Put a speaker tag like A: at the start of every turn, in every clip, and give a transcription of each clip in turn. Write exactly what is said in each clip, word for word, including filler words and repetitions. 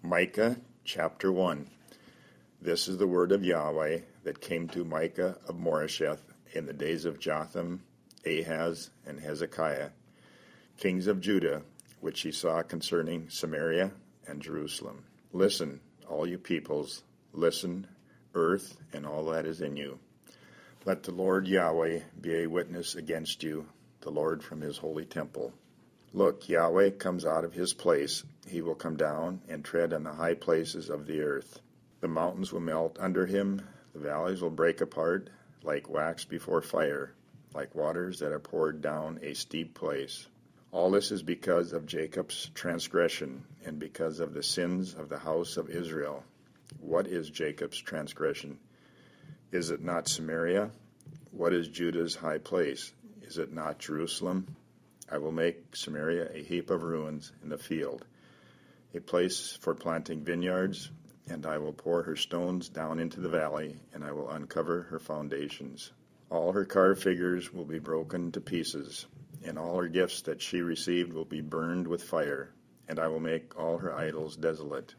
A: Micah chapter one. This is the word of Yahweh that came to Micah of Moresheth in the days of Jotham, Ahaz, and Hezekiah, kings of Judah, which he saw concerning Samaria and Jerusalem. Listen, all you peoples, listen, earth and all that is in you. Let the Lord Yahweh be a witness against you, the Lord from his holy temple. Look, Yahweh comes out of his place. He will come down and tread on the high places of the earth. The mountains will melt under him. The valleys will break apart like wax before fire, like waters that are poured down a steep place. All this is because of Jacob's transgression and because of the sins of the house of Israel. What is Jacob's transgression? Is it not Samaria? What is Judah's high place? Is it not Jerusalem? I will make Samaria a heap of ruins in the field, a place for planting vineyards, and I will pour her stones down into the valley, and I will uncover her foundations. All her carved figures will be broken to pieces, and all her gifts that she received will be burned with fire, and I will make all her idols desolate.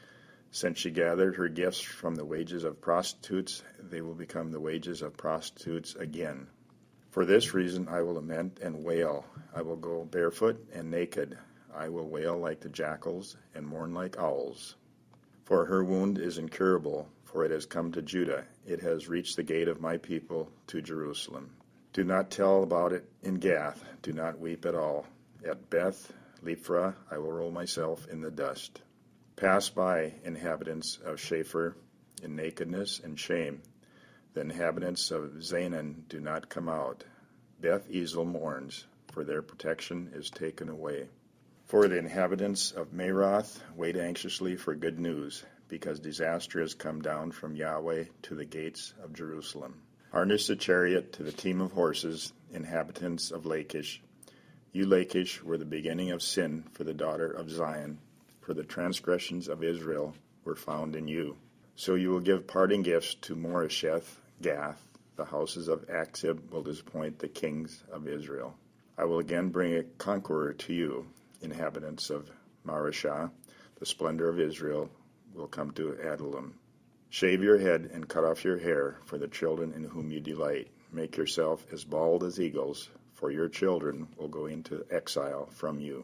A: Since she gathered her gifts from the wages of prostitutes, they will become the wages of prostitutes again. For this reason I will lament and wail. I will go barefoot and naked. I will wail like the jackals and mourn like owls. For her wound is incurable, for it has come to Judah. It has reached the gate of my people, to Jerusalem. Do not tell about it in Gath. Do not weep at all. At Beth Lephrah I will roll myself in the dust. Pass by, inhabitants of Shapher, in nakedness and shame. The inhabitants of Zanan do not come out. Beth Ezel mourns, for their protection is taken away. For the inhabitants of Maroth wait anxiously for good news, because disaster has come down from Yahweh to the gates of Jerusalem. Harness a chariot to the team of horses, inhabitants of Lachish. You Lachish were the beginning of sin for the daughter of Zion, for the transgressions of Israel were found in you. So you will give parting gifts to Moresheth, Gath. The houses of Achzib will disappoint the kings of Israel. I will again bring a conqueror to you, inhabitants of Mareshah. The splendor of Israel will come to Adullam. Shave your head and cut off your hair for the children in whom you delight. Make yourself as bald as eagles, for your children will go into exile from you.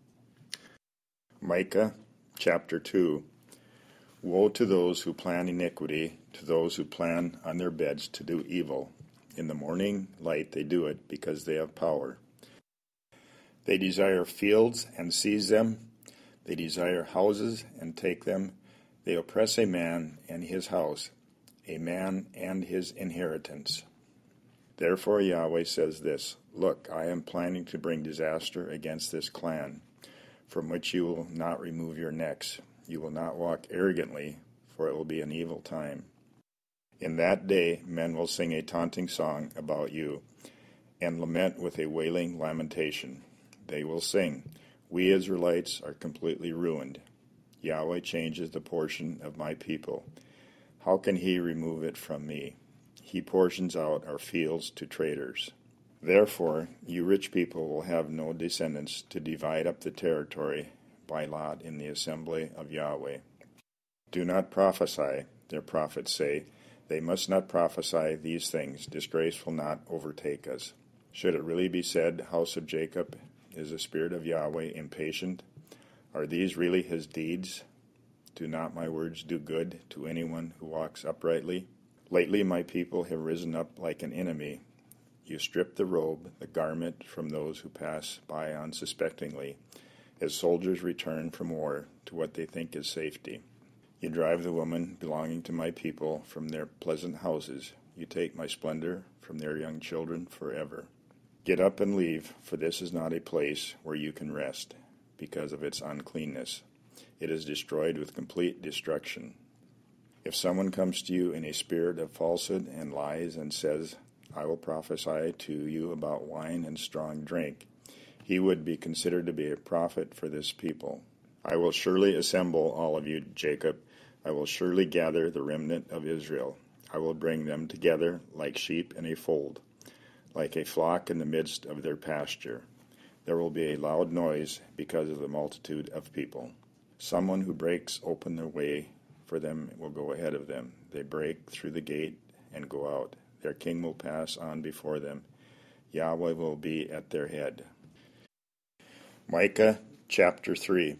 A: Micah chapter two. Woe to those who plan iniquity, to those who plan on their beds to do evil. In the morning light they do it, because they have power. They desire fields and seize them. They desire houses and take them. They oppress a man and his house, a man and his inheritance. Therefore Yahweh says this, Look, I am planning to bring disaster against this clan, from which you will not remove your necks. You will not walk arrogantly, for it will be an evil time. In that day men will sing a taunting song about you, and lament with a wailing lamentation. They will sing, We Israelites are completely ruined. Yahweh changes the portion of my people. How can he remove it from me? He portions out our fields to traders. Therefore, you rich people will have no descendants to divide up the territory by lot in the assembly of Yahweh. Do not prophesy, their prophets say. They must not prophesy these things. Disgrace will not overtake us. Should it really be said, House of Jacob, is the spirit of Yahweh impatient? Are these really his deeds? Do not my words do good to anyone who walks uprightly? Lately my people have risen up like an enemy. You strip the robe, the garment, from those who pass by unsuspectingly, as soldiers return from war to what they think is safety. You drive the women belonging to my people from their pleasant houses. You take my splendor from their young children forever. Get up and leave, for this is not a place where you can rest, because of its uncleanness. It is destroyed with complete destruction. If someone comes to you in a spirit of falsehood and lies and says, I will prophesy to you about wine and strong drink, he would be considered to be a prophet for this people. I will surely assemble all of you, Jacob. I will surely gather the remnant of Israel. I will bring them together like sheep in a fold, like a flock in the midst of their pasture. There will be a loud noise because of the multitude of people. Someone who breaks open the way for them will go ahead of them. They break through the gate and go out. Their king will pass on before them. Yahweh will be at their head. Micah chapter three.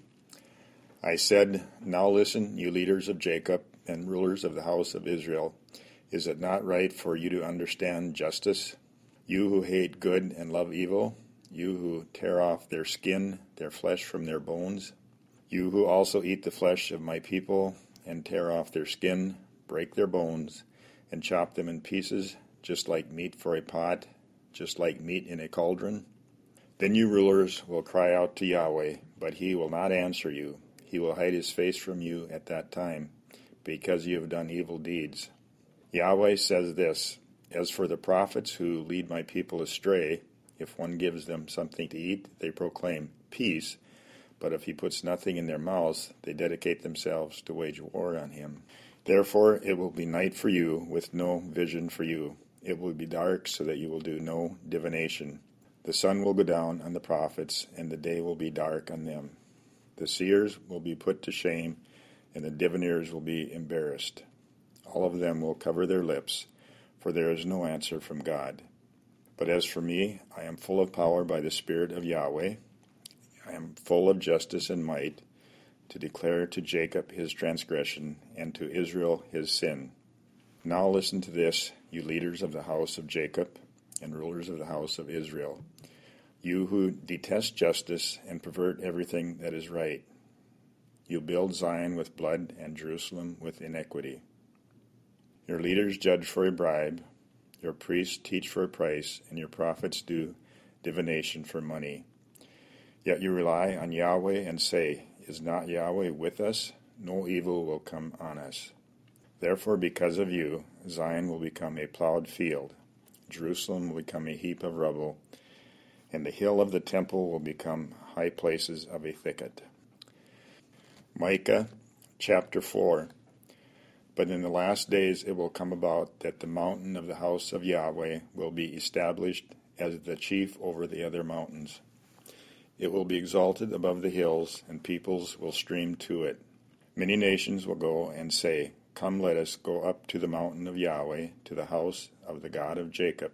A: I said, Now listen, you leaders of Jacob and rulers of the house of Israel. Is it not right for you to understand justice? You who hate good and love evil, you who tear off their skin, their flesh from their bones, you who also eat the flesh of my people and tear off their skin, break their bones, and chop them in pieces, just like meat for a pot, just like meat in a cauldron. Then you rulers will cry out to Yahweh, but he will not answer you. He will hide his face from you at that time, because you have done evil deeds. Yahweh says this, As for the prophets who lead my people astray, if one gives them something to eat, they proclaim peace, but if he puts nothing in their mouths, they dedicate themselves to wage war on him. Therefore it will be night for you, with no vision for you. It will be dark, so that you will do no divination. The sun will go down on the prophets, and the day will be dark on them. The seers will be put to shame, and the diviners will be embarrassed. All of them will cover their lips, for there is no answer from God. But as for me, I am full of power by the Spirit of Yahweh. I am full of justice and might, to declare to Jacob his transgression, and to Israel his sin. Now listen to this, you leaders of the house of Jacob, and rulers of the house of Israel, you who detest justice and pervert everything that is right. You build Zion with blood and Jerusalem with iniquity. Your leaders judge for a bribe, your priests teach for a price, and your prophets do divination for money. Yet you rely on Yahweh and say, Is not Yahweh with us? No evil will come on us. Therefore, because of you, Zion will become a plowed field, Jerusalem will become a heap of rubble, and the hill of the temple will become high places of a thicket. Micah chapter four. But in the last days it will come about that the mountain of the house of Yahweh will be established as the chief over the other mountains. It will be exalted above the hills, and peoples will stream to it. Many nations will go and say, Come, let us go up to the mountain of Yahweh, to the house of the God of Jacob.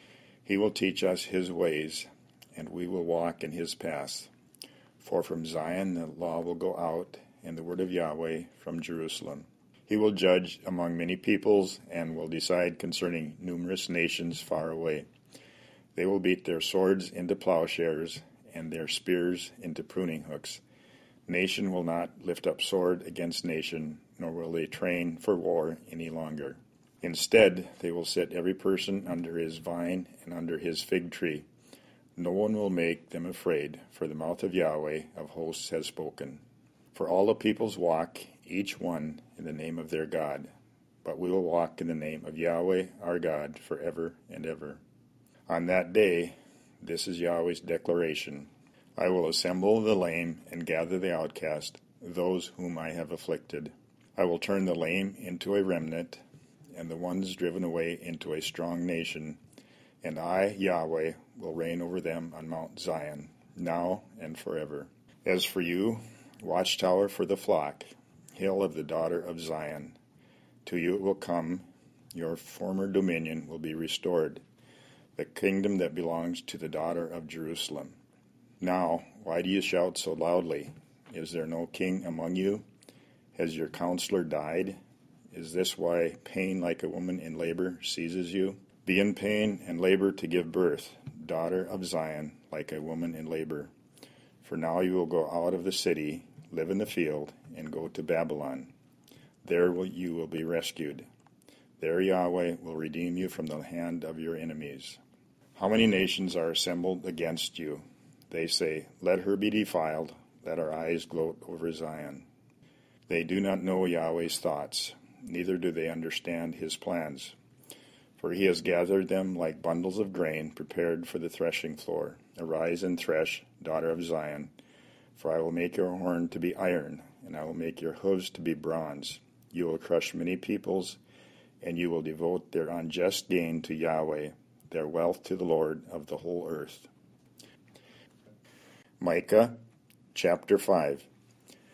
A: He will teach us his ways, and we will walk in his paths. For from Zion the law will go out, and the word of Yahweh from Jerusalem. He will judge among many peoples, and will decide concerning numerous nations far away. They will beat their swords into plowshares, and their spears into pruning hooks. Nation will not lift up sword against nation, nor will they train for war any longer. Instead, they will sit every person under his vine and under his fig tree. No one will make them afraid, for the mouth of Yahweh of hosts has spoken. For all the peoples walk, each one in the name of their God. But we will walk in the name of Yahweh our God forever and ever. On that day, this is Yahweh's declaration. I will assemble the lame and gather the outcast, those whom I have afflicted. I will turn the lame into a remnant, and the ones driven away into a strong nation. And I, Yahweh, will reign over them on Mount Zion, now and forever. As for you, watchtower for the flock, hill of the daughter of Zion, to you it will come, your former dominion will be restored, the kingdom that belongs to the daughter of Jerusalem. Now, why do you shout so loudly? Is there no king among you? Has your counselor died? Is this why pain like a woman in labor seizes you? Be in pain and labor to give birth, daughter of Zion, like a woman in labor. For now you will go out of the city, live in the field, and go to Babylon. There will, you will be rescued. There Yahweh will redeem you from the hand of your enemies. How many nations are assembled against you? They say, Let her be defiled, let our eyes gloat over Zion. They do not know Yahweh's thoughts, neither do they understand his plans. For he has gathered them like bundles of grain prepared for the threshing floor. Arise and thresh, daughter of Zion, for I will make your horn to be iron, and I will make your hooves to be bronze. You will crush many peoples, and you will devote their unjust gain to Yahweh, their wealth to the Lord of the whole earth. Micah chapter five.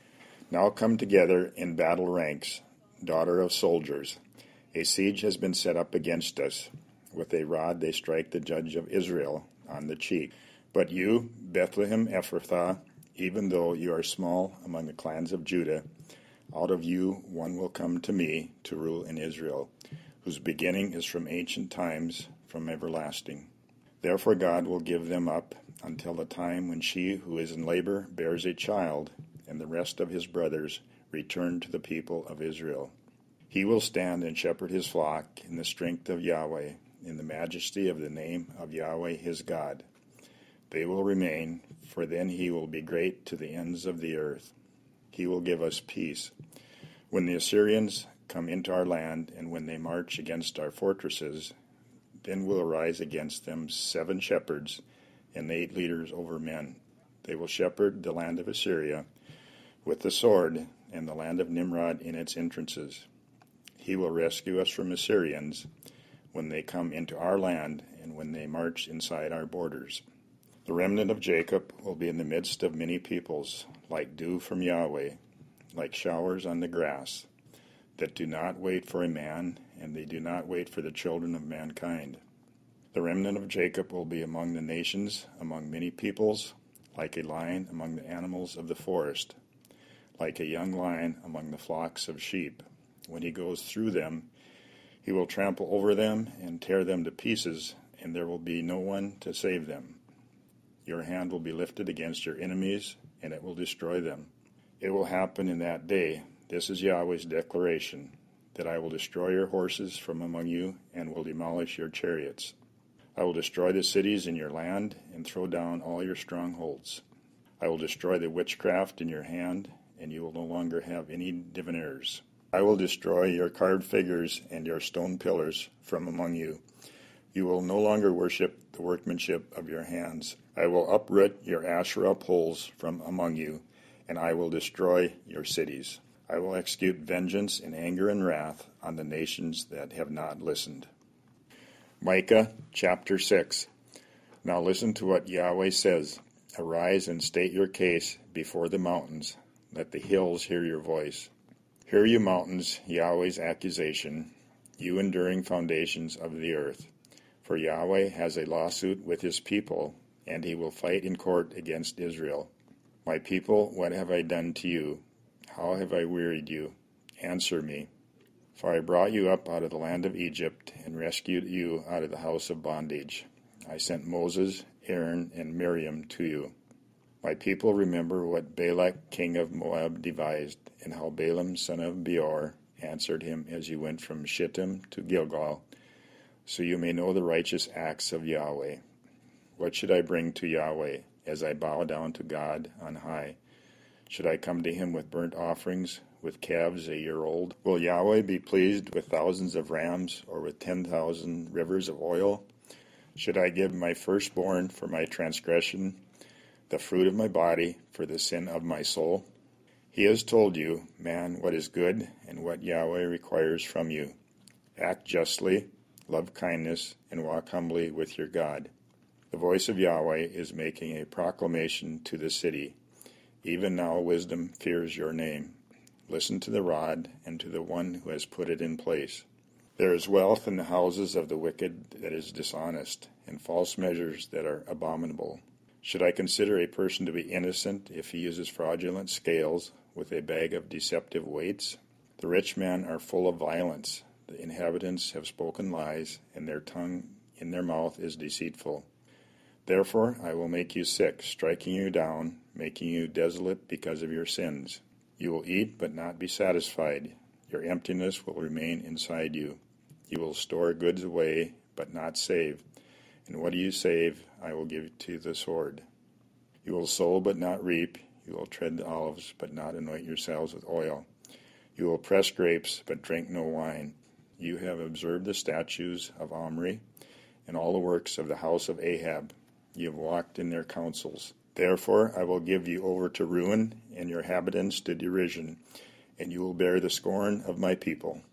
A: Now come together in battle ranks, daughter of soldiers. A siege has been set up against us. With a rod they strike the judge of Israel on the cheek. But you, Bethlehem Ephrathah, even though you are small among the clans of Judah, out of you one will come to me to rule in Israel, whose beginning is from ancient times, from everlasting. Therefore God will give them up until the time when she who is in labor bears a child, and the rest of his brothers return to the people of Israel. He will stand and shepherd his flock in the strength of Yahweh, in the majesty of the name of Yahweh his God. They will remain, for then he will be great to the ends of the earth. He will give us peace. When the Assyrians come into our land, and when they march against our fortresses, then will arise against them seven shepherds and eight leaders over men. They will shepherd the land of Assyria with the sword, and the land of Nimrod in its entrances. He will rescue us from Assyrians when they come into our land, and when they march inside our borders. The remnant of Jacob will be in the midst of many peoples, like dew from Yahweh, like showers on the grass, that do not wait for a man, and they do not wait for the children of mankind. The remnant of Jacob will be among the nations, among many peoples, like a lion among the animals of the forest, like a young lion among the flocks of sheep. When he goes through them, he will trample over them and tear them to pieces, and there will be no one to save them. Your hand will be lifted against your enemies, and it will destroy them. It will happen in that day, this is Yahweh's declaration, that I will destroy your horses from among you, and will demolish your chariots. I will destroy the cities in your land, and throw down all your strongholds. I will destroy the witchcraft in your hand, and you will no longer have any diviners. I will destroy your carved figures and your stone pillars from among you. You will no longer worship the workmanship of your hands. I will uproot your Asherah poles from among you, and I will destroy your cities. I will execute vengeance in anger and wrath on the nations that have not listened. Micah chapter six. Now listen to what Yahweh says. Arise and state your case before the mountains. Let the hills hear your voice. Hear you mountains, Yahweh's accusation, you enduring foundations of the earth. For Yahweh has a lawsuit with his people, and he will fight in court against Israel. My people, what have I done to you? How have I wearied you? Answer me. For I brought you up out of the land of Egypt, and rescued you out of the house of bondage. I sent Moses, Aaron, and Miriam to you. My people, remember what Balak king of Moab devised, and how Balaam son of Beor answered him as you went from Shittim to Gilgal, so you may know the righteous acts of Yahweh. What should I bring to Yahweh as I bow down to God on high? Should I come to him with burnt offerings, with calves a year old? Will Yahweh be pleased with thousands of rams, or with ten thousand rivers of oil? Should I give my firstborn for my transgression, the fruit of my body for the sin of my soul? He has told you, man, what is good, and what Yahweh requires from you. Act justly, love kindness, and walk humbly with your God. The voice of Yahweh is making a proclamation to the city. Even now wisdom fears your name. Listen to the rod, and to the one who has put it in place. There is wealth in the houses of the wicked that is dishonest, and false measures that are abominable. Should I consider a person to be innocent if he uses fraudulent scales with a bag of deceptive weights? The rich men are full of violence. The inhabitants have spoken lies, and their tongue in their mouth is deceitful. Therefore I will make you sick, striking you down, making you desolate because of your sins. You will eat but not be satisfied. Your emptiness will remain inside you. You will store goods away but not save. And what do you save, I will give to the sword. You will sow but not reap. You will tread the olives but not anoint yourselves with oil. You will press grapes but drink no wine. You have observed the statutes of Omri and all the works of the house of Ahab. You have walked in their counsels. Therefore I will give you over to ruin, and your inhabitants to derision, and you will bear the scorn of my people.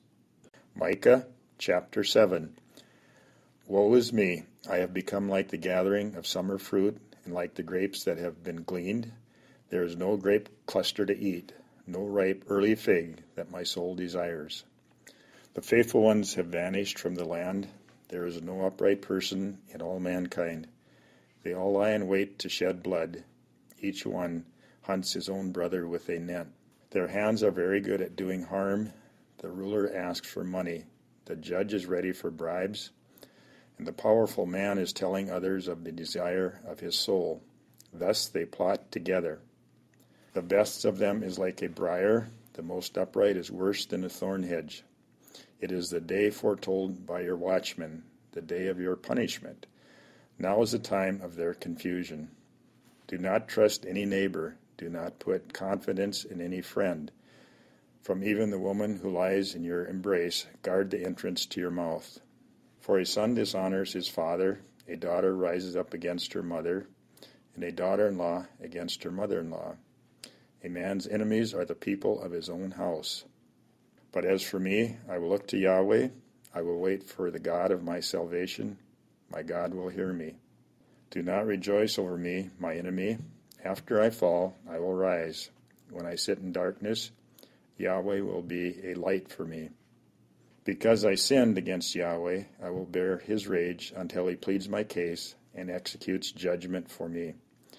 A: Micah chapter seven. Woe is me! I have become like the gathering of summer fruit, and like the grapes that have been gleaned. There is no grape cluster to eat. no ripe early fig that my soul desires. The faithful ones have vanished from the land. There is no upright person in all mankind. They all lie in wait to shed blood. Each one hunts his own brother with a net. Their hands are very good at doing harm. The ruler asks for money. The judge is ready for bribes. And the powerful man is telling others of the desire of his soul. Thus they plot together. The best of them is like a briar. The most upright is worse than a thorn hedge. It is the day foretold by your watchmen, the day of your punishment. Now is the time of their confusion. Do not trust any neighbor. Do not put confidence in any friend. From even the woman who lies in your embrace, guard the entrance to your mouth. For a son dishonors his father, a daughter rises up against her mother, and a daughter-in-law against her mother-in-law. A man's enemies are the people of his own house. But as for me, I will look to Yahweh. I will wait for the God of my salvation. My God will hear me. Do not rejoice over me, my enemy. After I fall, I will rise. When I sit in darkness, Yahweh will be a light for me. Because I sinned against Yahweh, I will bear his rage until he pleads my case and executes judgment for me.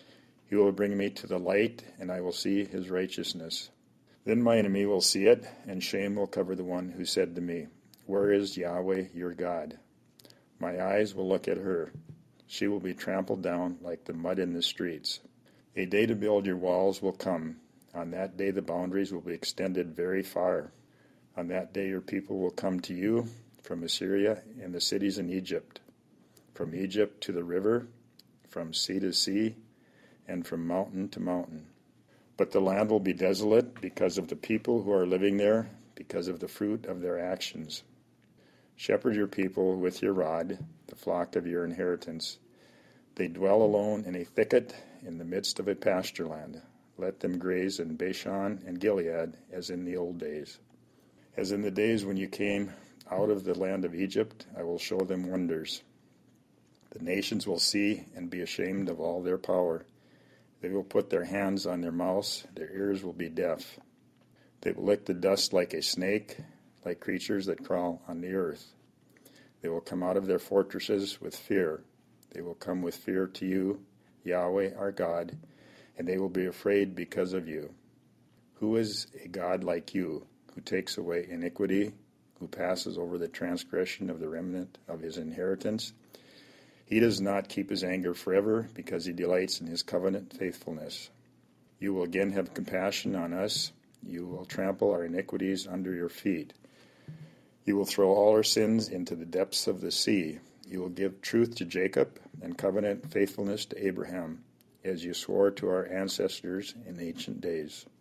A: He will bring me to the light, and I will see his righteousness. Then my enemy will see it, and shame will cover the one who said to me, Where is Yahweh your God? My eyes will look at her. She will be trampled down like the mud in the streets. A day to build your walls will come. On that day the boundaries will be extended very far. On that day your people will come to you from Assyria and the cities in Egypt, from Egypt to the river, from sea to sea, and from mountain to mountain. But the land will be desolate because of the people who are living there, because of the fruit of their actions. Shepherd your people with your rod, the flock of your inheritance. They dwell alone in a thicket in the midst of a pasture land. Let them graze in Bashan and Gilead as in the old days. As in the days when you came out of the land of Egypt, I will show them wonders. The nations will see and be ashamed of all their power. They will put their hands on their mouths, their ears will be deaf. They will lick the dust like a snake, like creatures that crawl on the earth. They will come out of their fortresses with fear. They will come with fear to you, Yahweh our God, and they will be afraid because of you. Who is a God like you, who takes away iniquity, who passes over the transgression of the remnant of his inheritance? He does not keep his anger forever, because he delights in his covenant faithfulness. You will again have compassion on us. You will trample our iniquities under your feet. You will throw all our sins into the depths of the sea. You will give truth to Jacob and covenant faithfulness to Abraham, as you swore to our ancestors in ancient days.